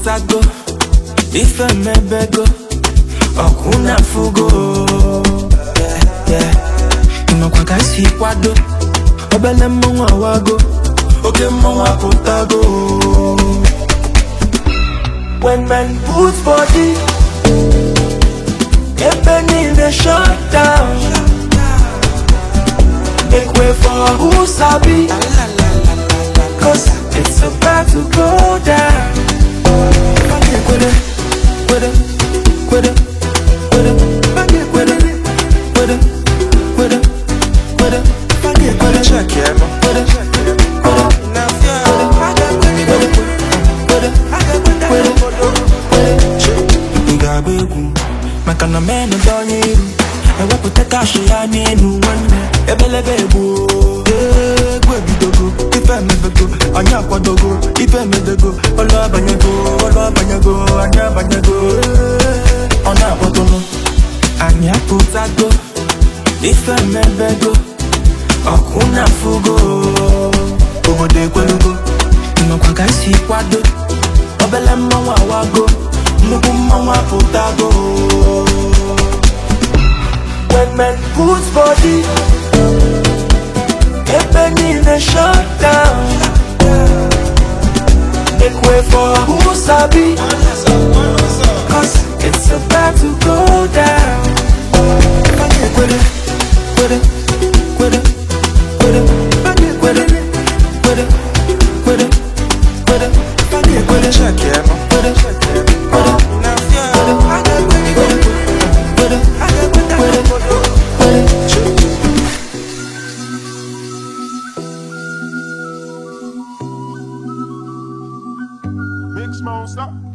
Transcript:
putago, ife mebego, okuna fugo. Inokwa kasi kwado, obele mwa wago, oke mwa putago. When men put body, Ebony they shut down. Make way for who sabi, cause it's about to go down. Quit it, quit it, quit it, quit it, quit it, quit it, quit it, quit it, quit it, quit it, check it, quit it, quit it, now makana meno doniru ewe pute kashi ya ninu wene ebele bebu gwe bidogo ife mebego anya kwadogo ife medego olo abanyago anya abanyago ona abotono anya putago ife mebego okuna fugo obode kwelugo inokwa kasi kwado obele mwa wago nuku mwa putago. When men put body, Ebony they shut down. Make way for who sabi, cause it's about to go down. Quit it, quit it, quit it, quit it, quit it, quit it, quit it, quit it, quit it, quit it, check it, quit it, quit it. Big Smoke, stop.